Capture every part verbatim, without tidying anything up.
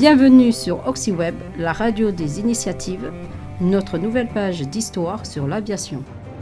Bienvenue sur OxyWeb, la radio des initiatives, notre nouvelle page d'histoire sur l'aviation.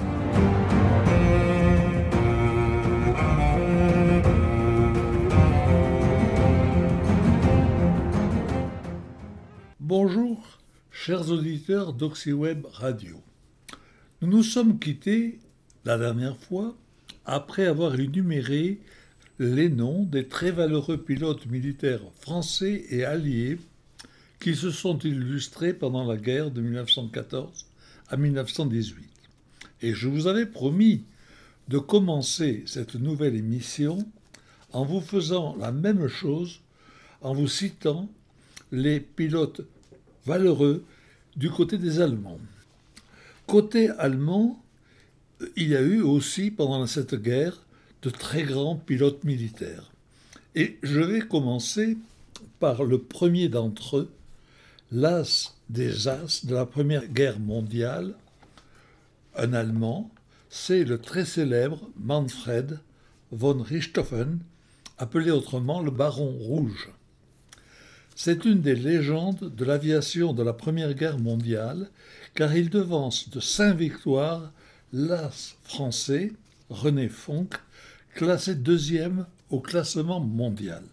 Bonjour, chers auditeurs d'OxyWeb Radio. Nous nous sommes quittés la dernière fois après avoir énuméré les noms des très valeureux pilotes militaires français et alliés qui se sont illustrés pendant la guerre de mille neuf cent quatorze à mille neuf cent dix-huit. Et je vous avais promis de commencer cette nouvelle émission en vous faisant la même chose, en vous citant les pilotes valeureux du côté des Allemands. Côté allemand, il y a eu aussi pendant cette guerre de très grands pilotes militaires. Et je vais commencer par le premier d'entre eux, l'as des as de la Première Guerre mondiale, un Allemand, c'est le très célèbre Manfred von Richthofen, appelé autrement le Baron Rouge. C'est une des légendes de l'aviation de la Première Guerre mondiale, car il devance de cinq victoires l'as français, René Fonck, classé deuxième au classement mondial.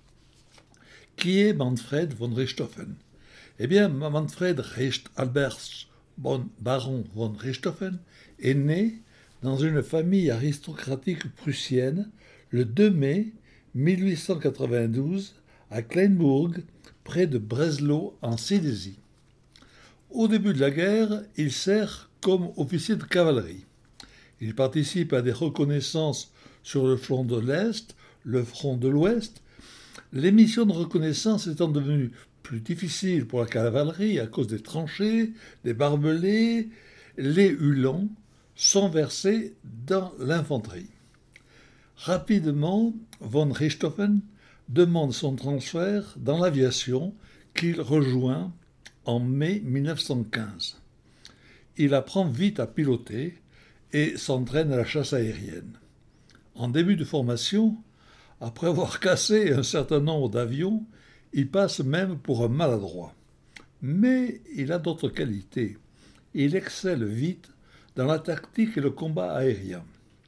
Qui est Manfred von Richthofen ? Eh bien, Manfred Richt Albert bon, Baron von Richthofen est né dans une famille aristocratique prussienne le deux mai mille huit cent quatre-vingt-douze à Kleinburg, près de Breslau, en Silésie. Au début de la guerre, il sert comme officier de cavalerie. Il participe à des reconnaissances sur le front de l'Est, le front de l'Ouest, les missions de reconnaissance étant devenues plus difficiles pour la cavalerie à cause des tranchées, des barbelés, les hulans sont versés dans l'infanterie. Rapidement, von Richthofen demande son transfert dans l'aviation qu'il rejoint en mai mille neuf cent quinze. Il apprend vite à piloter et s'entraîne à la chasse aérienne. En début de formation, après avoir cassé un certain nombre d'avions, il passe même pour un maladroit. Mais il a d'autres qualités. Il excelle vite dans la tactique et le combat aérien.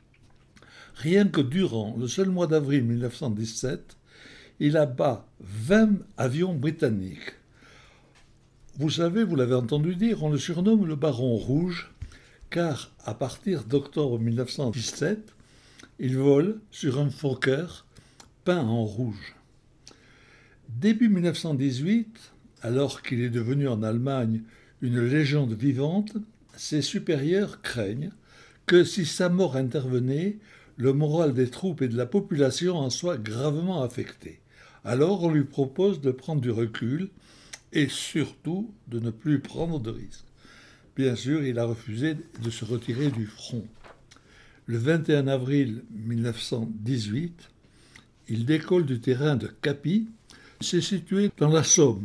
Rien que durant le seul mois d'avril mille neuf cent dix-sept, il abat vingt avions britanniques. Vous savez, vous l'avez entendu dire, on le surnomme le Baron Rouge, car à partir d'octobre mille neuf cent dix-sept, il vole sur un Fokker peint en rouge. Début mille neuf cent dix-huit, alors qu'il est devenu en Allemagne une légende vivante, ses supérieurs craignent que si sa mort intervenait, le moral des troupes et de la population en soit gravement affecté. Alors on lui propose de prendre du recul et surtout de ne plus prendre de risques. Bien sûr, il a refusé de se retirer du front. Le vingt et un avril mille neuf cent dix-huit, il décolle du terrain de Capi, c'est situé dans la Somme.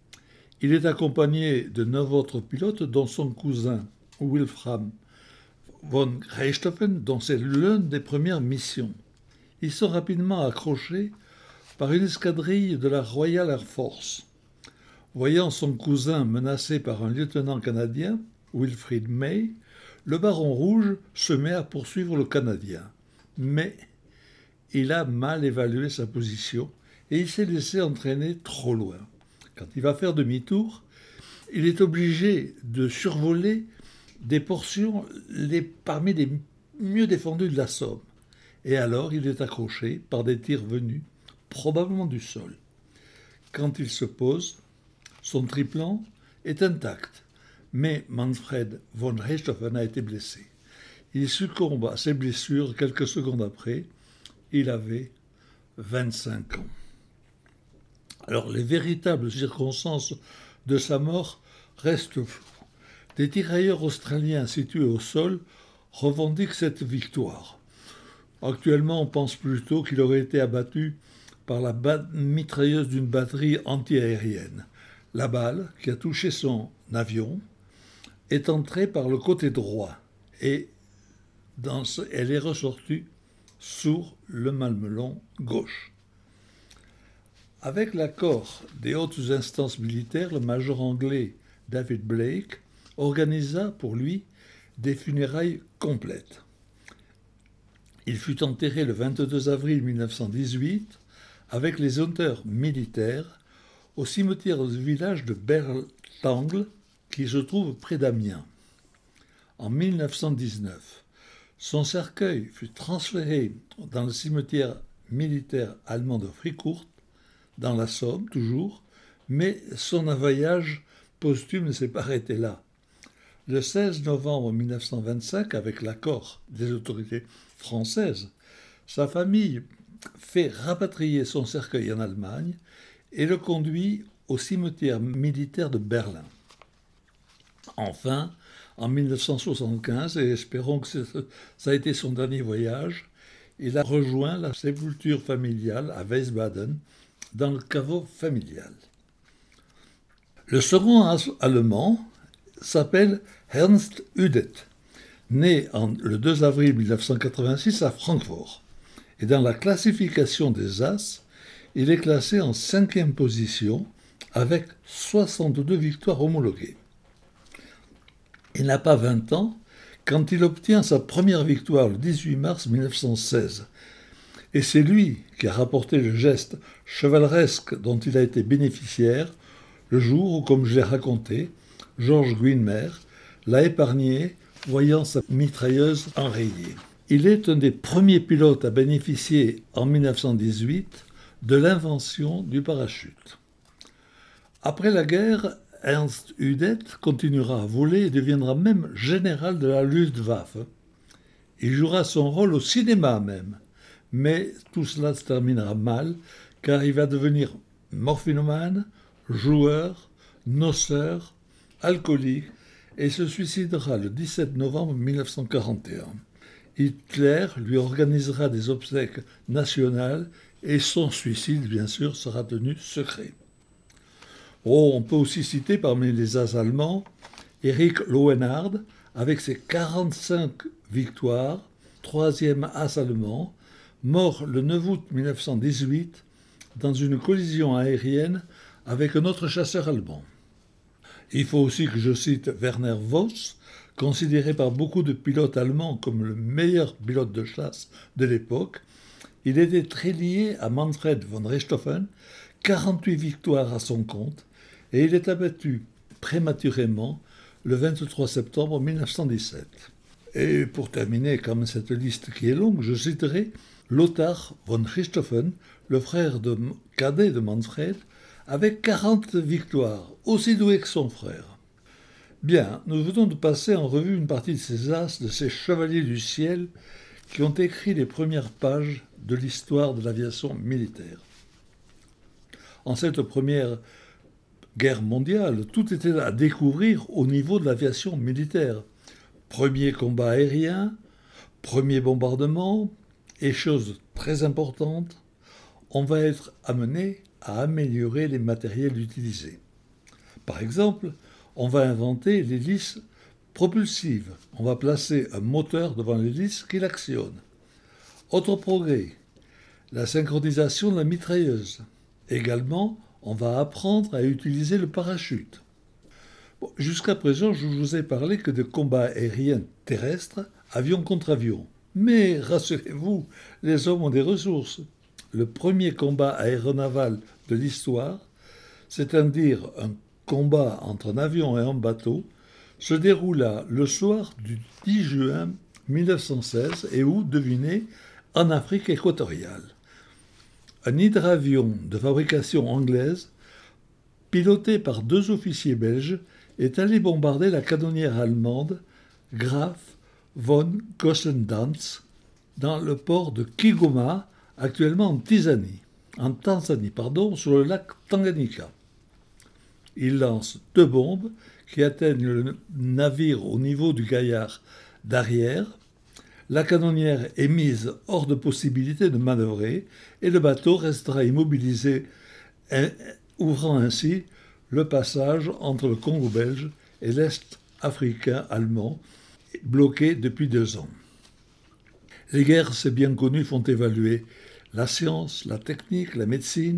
Il est accompagné de neuf autres pilotes, dont son cousin Wolfram von Richthofen, dont c'est l'une des premières missions. Ils sont rapidement accrochés par une escadrille de la Royal Air Force. Voyant son cousin menacé par un lieutenant canadien, Wilfrid May, le Baron Rouge se met à poursuivre le Canadien. Mais il a mal évalué sa position et il s'est laissé entraîner trop loin. Quand il va faire demi-tour, il est obligé de survoler des portions les, parmi les mieux défendues de la Somme. Et alors il est accroché par des tirs venus, probablement du sol. Quand il se pose, son triplan est intact. Mais Manfred von Richthofen a été blessé. Il succombe à ses blessures quelques secondes après. Il avait vingt-cinq ans. Alors, les véritables circonstances de sa mort restent floues. Des tirailleurs australiens situés au sol revendiquent cette victoire. Actuellement, on pense plutôt qu'il aurait été abattu par la ba- mitrailleuse d'une batterie antiaérienne. La balle, qui a touché son avion, est entrée par le côté droit et dans ce, elle est ressortie sur le mamelon gauche. Avec l'accord des hautes instances militaires, le major anglais David Blake organisa pour lui des funérailles complètes. Il fut enterré le vingt-deux avril mille neuf cent dix-huit avec les honneurs militaires au cimetière du village de Bertangles qui se trouve près d'Amiens. En mille neuf cent dix-neuf, son cercueil fut transféré dans le cimetière militaire allemand de Fricourt, dans la Somme toujours, mais son voyage posthume ne s'est pas arrêté là. Le seize novembre mille neuf cent vingt-cinq, avec l'accord des autorités françaises, sa famille fait rapatrier son cercueil en Allemagne et le conduit au cimetière militaire de Berlin. Enfin, en mille neuf cent soixante-quinze, et espérons que ça a été son dernier voyage, il a rejoint la sépulture familiale à Wiesbaden, dans le caveau familial. Le second allemand s'appelle Ernst Udet, né en, le deux avril mille neuf cent quatre-vingt-six à Francfort. Et dans la classification des As, il est classé en cinquième position avec soixante-deux victoires homologuées. Il n'a pas vingt ans quand il obtient sa première victoire le dix-huit mars mille neuf cent seize. Et c'est lui qui a rapporté le geste chevaleresque dont il a été bénéficiaire le jour où, comme je l'ai raconté, Georges Guilmer l'a épargné voyant sa mitrailleuse enrayée. Il est un des premiers pilotes à bénéficier en mille neuf cent dix-huit de l'invention du parachute. Après la guerre, Ernst Udet continuera à voler et deviendra même général de la Luftwaffe. Il jouera son rôle au cinéma même, mais tout cela se terminera mal car il va devenir morphinomane, joueur, noceur, alcoolique et se suicidera le dix-sept novembre mille neuf cent quarante et un. Hitler lui organisera des obsèques nationales et son suicide, bien sûr, sera tenu secret. Oh, on peut aussi citer parmi les as allemands Erich Lohenard avec ses quarante-cinq victoires, troisième as allemand, mort le neuf août mille neuf cent dix-huit dans une collision aérienne avec un autre chasseur allemand. Il faut aussi que je cite Werner Voss, considéré par beaucoup de pilotes allemands comme le meilleur pilote de chasse de l'époque. Il était très lié à Manfred von Richthofen, quarante-huit victoires à son compte, et il est abattu prématurément le vingt-trois septembre mille neuf cent dix-sept. Et pour terminer comme cette liste qui est longue, je citerai Lothar von Richthofen, le frère de, cadet de Manfred, avec quarante victoires, aussi doué que son frère. Bien, nous venons de passer en revue une partie de ces as, de ces chevaliers du ciel qui ont écrit les premières pages de l'histoire de l'aviation militaire. En cette première guerre mondiale, tout était à découvrir au niveau de l'aviation militaire. Premier combat aérien, premier bombardement, et chose très importante, on va être amené à améliorer les matériels utilisés. Par exemple, on va inventer l'hélice propulsive. On va placer un moteur devant l'hélice qui l'actionne. Autre progrès, la synchronisation de la mitrailleuse. Également, on va apprendre à utiliser le parachute. Bon, jusqu'à présent, je vous ai parlé que de combats aériens terrestres, avion contre avion. Mais rassurez-vous, les hommes ont des ressources. Le premier combat aéronaval de l'histoire, c'est-à-dire un combat entre un avion et un bateau, se déroula le soir du dix juin mille neuf cent seize et où, devinez, en Afrique équatoriale. Un hydravion de fabrication anglaise, piloté par deux officiers belges, est allé bombarder la canonnière allemande Graf von Gossendanz dans le port de Kigoma, actuellement en Tanzanie, en Tanzanie pardon, sur le lac Tanganyika. Il lance deux bombes qui atteignent le navire au niveau du gaillard d'arrière. La canonnière est mise hors de possibilité de manœuvrer et le bateau restera immobilisé, ouvrant ainsi le passage entre le Congo belge et l'Est africain allemand, bloqué depuis deux ans. Les guerres, c'est bien connu, font évaluer la science, la technique, la médecine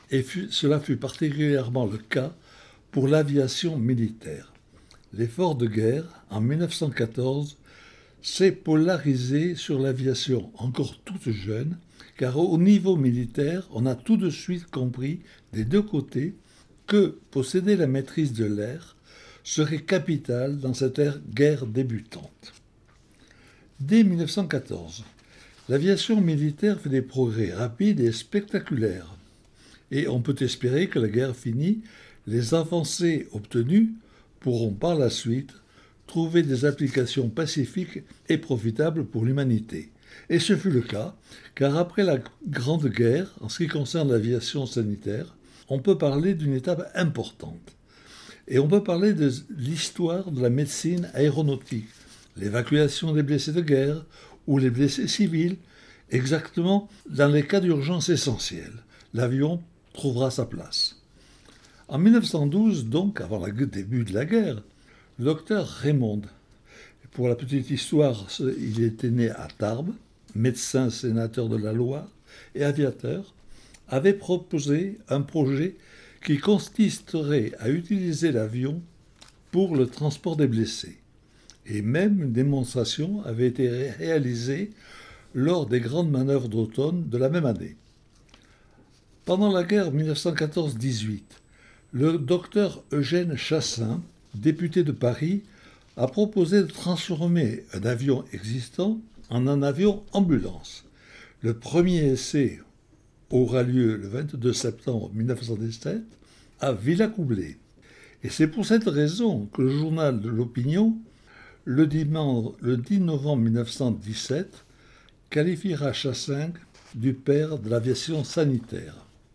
et fut, cela fut particulièrement le cas pour l'aviation militaire. L'effort de guerre, en mille neuf cent quatorze, s'est polarisé sur l'aviation encore toute jeune, car au niveau militaire, on a tout de suite compris des deux côtés que posséder la maîtrise de l'air serait capital dans cette guerre débutante. Dès mille neuf cent quatorze, l'aviation militaire fait des progrès rapides et spectaculaires, et on peut espérer que la guerre finie, les avancées obtenues pourront par la suite trouver des applications pacifiques et profitables pour l'humanité. Et ce fut le cas, car après la Grande Guerre, en ce qui concerne l'aviation sanitaire, on peut parler d'une étape importante. Et on peut parler de l'histoire de la médecine aéronautique, l'évacuation des blessés de guerre ou les blessés civils, exactement dans les cas d'urgence essentiels. L'avion trouvera sa place. En mille neuf cent douze, donc, avant le début de la guerre, le docteur Raymond, pour la petite histoire, il était né à Tarbes, médecin sénateur de la Loire et aviateur, avait proposé un projet qui consisterait à utiliser l'avion pour le transport des blessés. Et même une démonstration avait été réalisée lors des grandes manœuvres d'automne de la même année. Pendant la guerre mille neuf cent quatorze dix-huit, le docteur Eugène Chassin, député de Paris, a proposé de transformer un avion existant en un avion ambulance. Le premier essai aura lieu le vingt-deux septembre mille neuf cent dix-sept à Villacoublay. Et c'est pour cette raison que le journal de l'Opinion, le dix novembre mille neuf cent dix-sept, qualifiera Chassin du père de l'aviation sanitaire.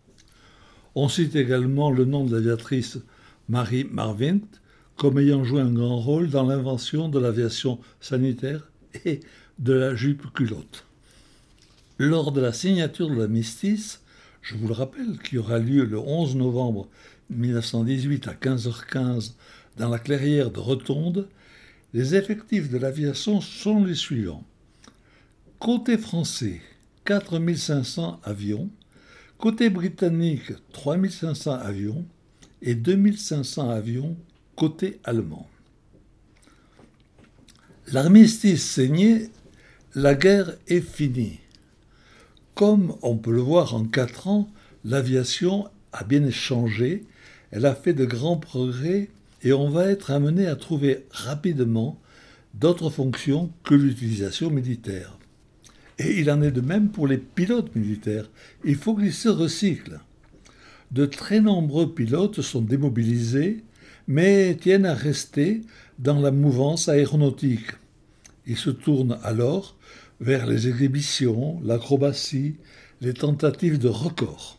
On cite également le nom de l'aviatrice Marie Marvin comme ayant joué un grand rôle dans l'invention de l'aviation sanitaire et de la jupe-culotte. Lors de la signature de l'armistice, je vous le rappelle, qui aura lieu le onze novembre mille neuf cent dix-huit à quinze heures quinze dans la clairière de Rotonde, les effectifs de l'aviation sont les suivants. Côté français, quatre mille cinq cents avions. Côté britannique, trois mille cinq cents avions et deux mille cinq cents avions côté allemand. L'armistice signé, la guerre est finie. Comme on peut le voir en quatre ans, l'aviation a bien changé, elle a fait de grands progrès et on va être amené à trouver rapidement d'autres fonctions que l'utilisation militaire. Et il en est de même pour les pilotes militaires. Il faut qu'ils se recyclent. De très nombreux pilotes sont démobilisés, mais tiennent à rester dans la mouvance aéronautique. Ils se tournent alors vers les exhibitions, l'acrobatie, les tentatives de record.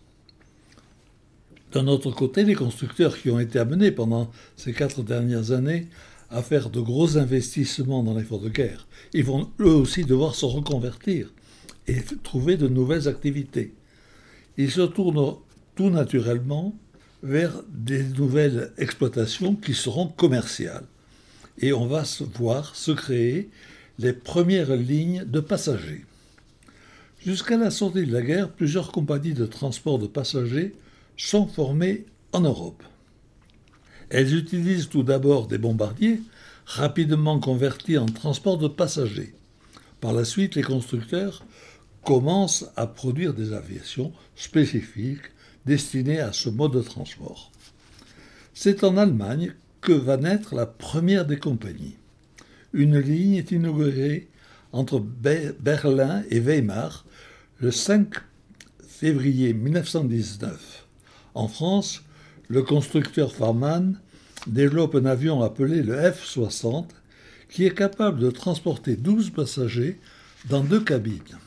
D'un autre côté, les constructeurs qui ont été amenés pendant ces quatre dernières années à faire de gros investissements dans l'effort de guerre, ils vont eux aussi devoir se reconvertir et trouver de nouvelles activités. Ils se tournent tout naturellement vers des nouvelles exploitations qui seront commerciales. Et on va se voir se créer les premières lignes de passagers. Jusqu'à la sortie de la guerre, plusieurs compagnies de transport de passagers sont formées en Europe. Elles utilisent tout d'abord des bombardiers, rapidement convertis en transport de passagers. Par la suite, les constructeurs commencent à produire des aviations spécifiques destinées à ce mode de transport. C'est en Allemagne que va naître la première des compagnies. Une ligne est inaugurée entre Berlin et Weimar le cinq février mille neuf cent dix-neuf. En France, le constructeur Farman développe un avion appelé le F soixante qui est capable de transporter douze passagers dans deux cabines.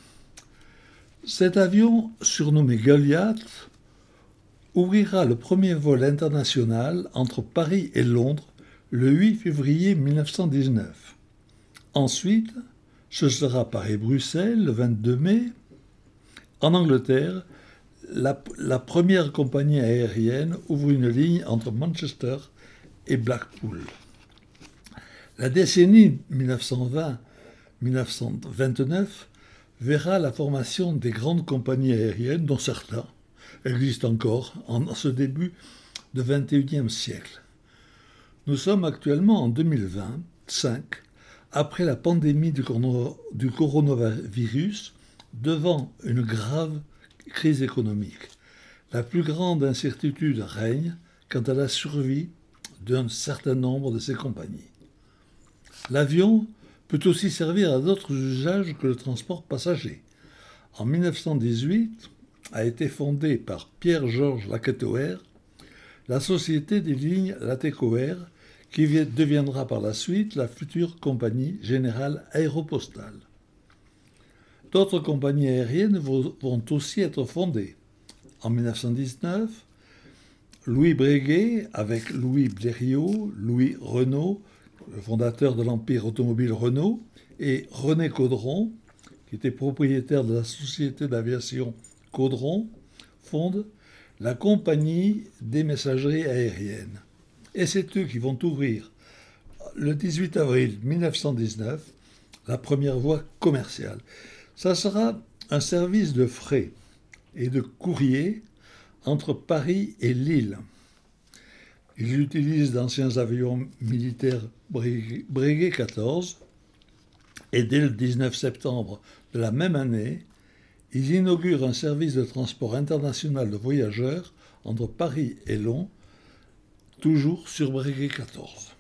Cet avion, surnommé Goliath, ouvrira le premier vol international entre Paris et Londres le huit février mille neuf cent dix-neuf. Ensuite, ce sera Paris-Bruxelles le vingt-deux mai. En Angleterre, la, la première compagnie aérienne ouvre une ligne entre Manchester et Blackpool. La décennie mille neuf cent vingt à mille neuf cent vingt-neuf verra la formation des grandes compagnies aériennes, dont certains, existe encore en ce début du vingt et unième siècle. Nous sommes actuellement en deux mille vingt-cinq, après la pandémie du, corona, du coronavirus, devant une grave crise économique. La plus grande incertitude règne quant à la survie d'un certain nombre de ces compagnies. L'avion peut aussi servir à d'autres usages que le transport passager. En mille neuf cent dix-huit a été fondée par Pierre-Georges Lacatauer la Société des lignes Latécoère, qui deviendra par la suite la future Compagnie Générale Aéropostale. D'autres compagnies aériennes vont aussi être fondées. En mille neuf cent dix-neuf, Louis Breguet, avec Louis Blériot, Louis Renault, le fondateur de l'empire automobile Renault, et René Caudron, qui était propriétaire de la société d'aviation Caudron, fondent la Compagnie des messageries aériennes. Et c'est eux qui vont ouvrir, le dix-huit avril mille neuf cent dix-neuf, la première voie commerciale. Ça sera un service de fret et de courrier entre Paris et Lille. Ils utilisent d'anciens avions militaires Breguet quatorze et dès le dix-neuf septembre de la même année, ils inaugurent un service de transport international de voyageurs entre Paris et Lyon, toujours sur Breguet quatorze.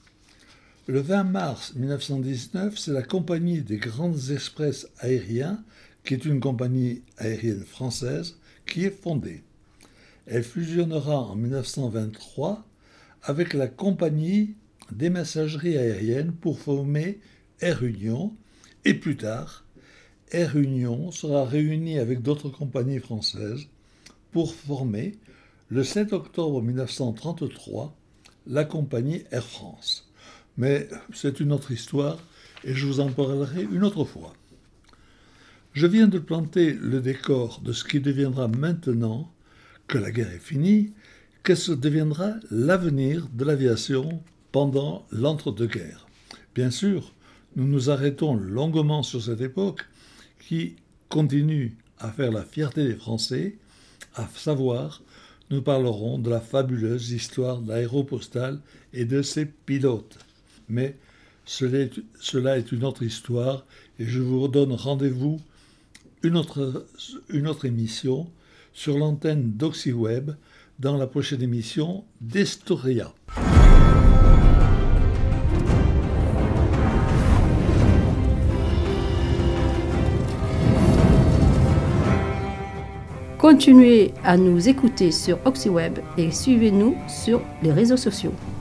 Le vingt mars mille neuf cent dix-neuf, c'est la Compagnie des Grands Express Aériens, qui est une compagnie aérienne française, qui est fondée. Elle fusionnera en mille neuf cent vingt-trois avec la Compagnie des messageries aériennes pour former Air Union, et plus tard, Air Union sera réunie avec d'autres compagnies françaises pour former, le sept octobre mille neuf cent trente-trois, la compagnie Air France. Mais c'est une autre histoire et je vous en parlerai une autre fois. Je viens de planter le décor de ce qui deviendra maintenant, que la guerre est finie, qu'est-ce que deviendra l'avenir de l'aviation pendant l'entre-deux-guerres. Bien sûr, nous nous arrêtons longuement sur cette époque qui continue à faire la fierté des Français, à savoir, nous parlerons de la fabuleuse histoire de l'aéropostale et de ses pilotes. Mais cela est, cela est une autre histoire et je vous redonne rendez-vous une autre, une autre émission sur l'antenne d'OxyWeb dans la prochaine émission d'Estoria. Continuez à nous écouter sur OxyWeb et suivez-nous sur les réseaux sociaux.